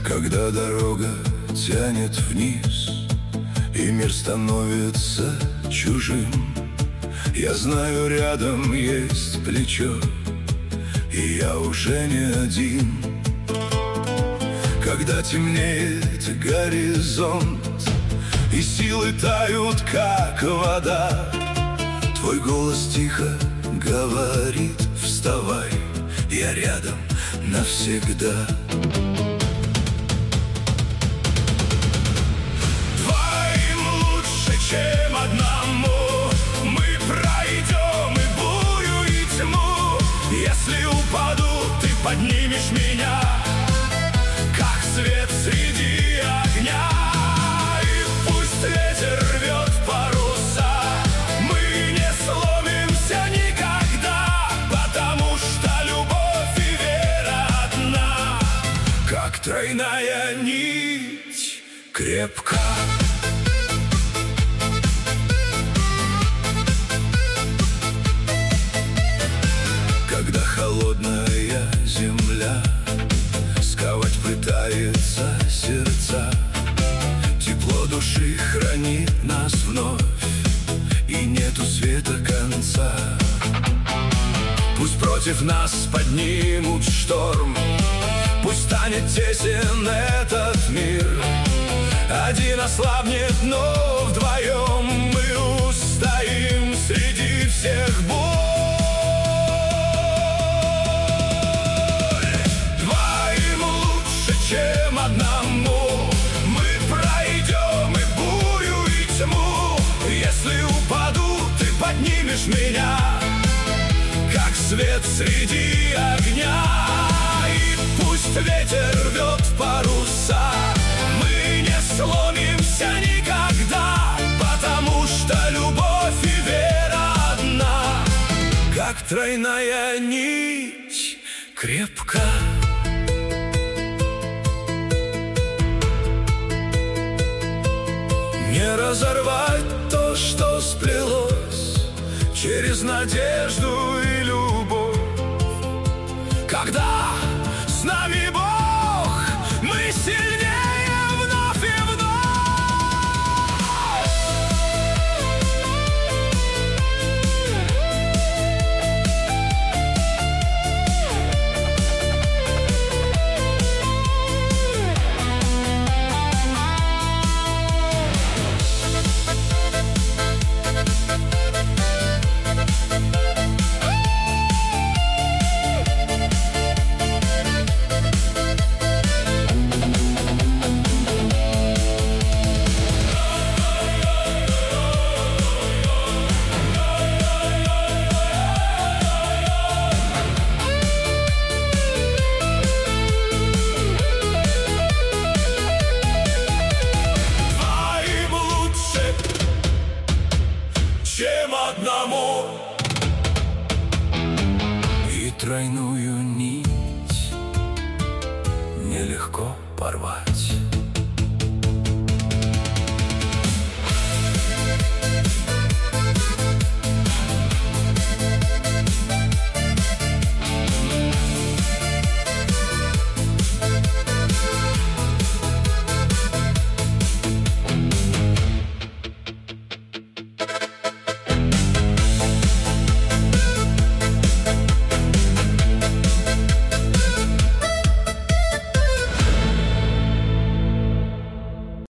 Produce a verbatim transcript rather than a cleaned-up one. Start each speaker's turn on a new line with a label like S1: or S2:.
S1: Когда дорога тянет вниз и мир становится чужим, я знаю, рядом есть плечо, и я уже не один. Когда темнеет горизонт и силы тают, как вода, твой голос тихо говорит: вставай, я рядом навсегда. Двоим лучше, чем одному. Мы пройдем и бурю, и тьму. Если упаду, ты поднимешь меня, как свет среди огня. И пусть ветер рвет паруса, мы не сломимся никогда, потому что любовь и вера одна, как тройная нить крепка. Когда холодная земля сковать пытается сердца, тепло души хранит нас вновь, и нету света конца. Пусть против нас поднимут шторм, пусть станет тесен этот мир. Один ослабнет, но вдвоем мы устоим среди всех боль. Двоим лучше, чем одному. Мы пройдем и бурю, и тьму. Если упаду, ты поднимешь меня, как свет среди огня. И пусть ветер рвет паруса, мы не сломимся никогда, потому что любовь и вера одна, как тройная нить крепка. Не разорвать то, что сплелось через надежду и любовь. Когда с нами Бог, мы сильнее вновь и вновь. Чем одному. И тройную нить нелегко порвать.